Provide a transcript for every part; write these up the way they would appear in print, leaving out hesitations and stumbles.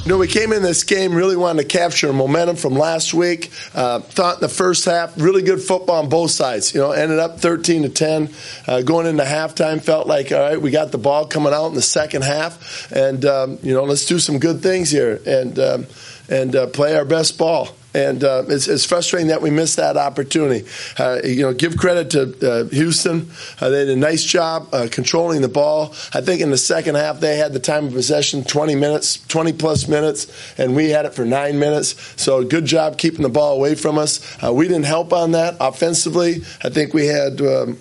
You know, we came in this game really wanting to capture momentum from last week. Thought in the first half, really good football on both sides. You know, ended up 13-10. Going into halftime, felt like, all right, we got the ball coming out in the second half, and you know, let's do some good things here and play our best ball. And it's frustrating that we missed that opportunity. You know, give credit to Houston. They did a nice job controlling the ball. I think in the second half they had the time of possession 20-plus minutes, and we had it for 9 minutes. So good job keeping the ball away from us. We didn't help on that offensively. I think we had,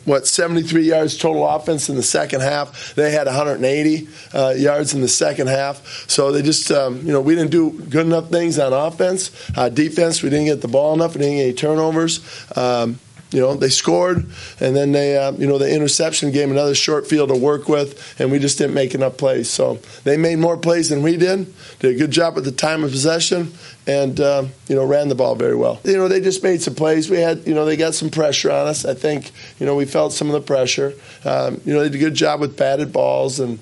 73 yards total offense in the second half. They had 180 yards in the second half. So they just, you know, we didn't do good enough things on offense. Defense, we didn't get the ball enough. We didn't get any turnovers. You know, they scored, and then they, you know, the interception gave another short field to work with, and we just didn't make enough plays. So they made more plays than we did a good job at the time of possession, and, you know, ran the ball very well. You know, they just made some plays. We had, you know, they got some pressure on us. I think, you know, we felt some of the pressure. You know, they did a good job with batted balls, and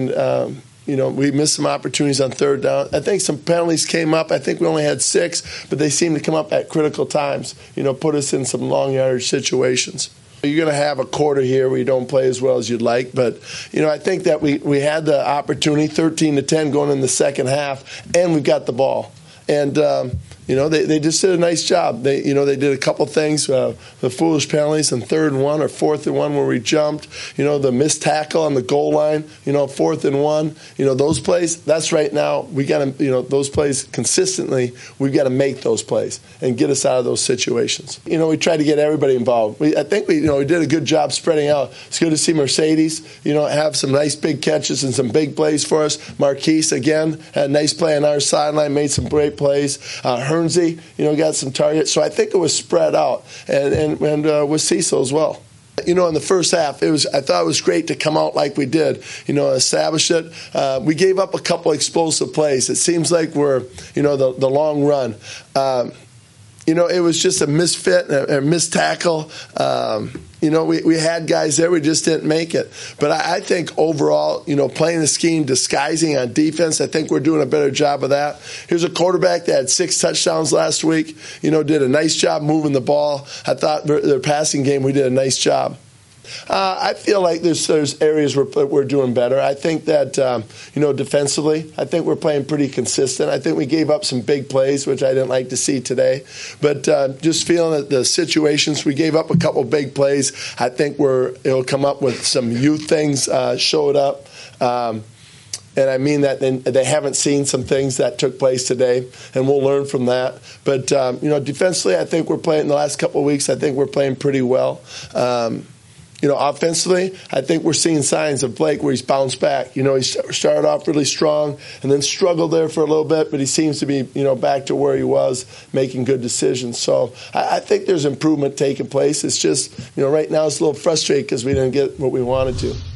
you know, we missed some opportunities on third down. I think some penalties came up. I think we only had 6, but they seemed to come up at critical times, you know, put us in some long yardage situations. You're going to have a quarter here where you don't play as well as you'd like, but, you know, I think that we had the opportunity, 13-10 going in the second half, and we got the ball. And, you know, they just did a nice job. They did a couple things, the foolish penalties on 3rd and 1 or 4th and 1 where we jumped. You know, the missed tackle on the goal line, you know, 4th and 1. You know, those plays, that's right now. We got to, you know, those plays consistently, we've got to make those plays and get us out of those situations. You know, we tried to get everybody involved. I think we did a good job spreading out. It's good to see Mercedes, you know, have some nice big catches and some big plays for us. Marquise, again, had a nice play on our sideline, made some great plays. Hernsey, you know, got some targets. So I think it was spread out, and with Cecil as well. You know, in the first half, I thought it was great to come out like we did, you know, establish it. We gave up a couple explosive plays. It seems like we're, you know, the long run. You know, it was just a misfit, a missed tackle. You know, we had guys there, we just didn't make it. But I think overall, you know, playing the scheme, disguising on defense, I think we're doing a better job of that. Here's a quarterback that had 6 touchdowns last week, you know, did a nice job moving the ball. I thought their passing game, we did a nice job. I feel like there's areas where we're doing better. I think that, you know, defensively, I think we're playing pretty consistent. I think we gave up some big plays, which I didn't like to see today. But just feeling that the situations, we gave up a couple big plays. I think it'll come up with some youth things showed up. And I mean that they haven't seen some things that took place today, and we'll learn from that. But, you know, defensively, I think we're playing the last couple of weeks, I think we're playing pretty well. You know, offensively, I think we're seeing signs of Blake where he's bounced back. You know, he started off really strong and then struggled there for a little bit, but he seems to be, you know, back to where he was, making good decisions. So I think there's improvement taking place. It's just, you know, right now it's a little frustrating because we didn't get what we wanted to.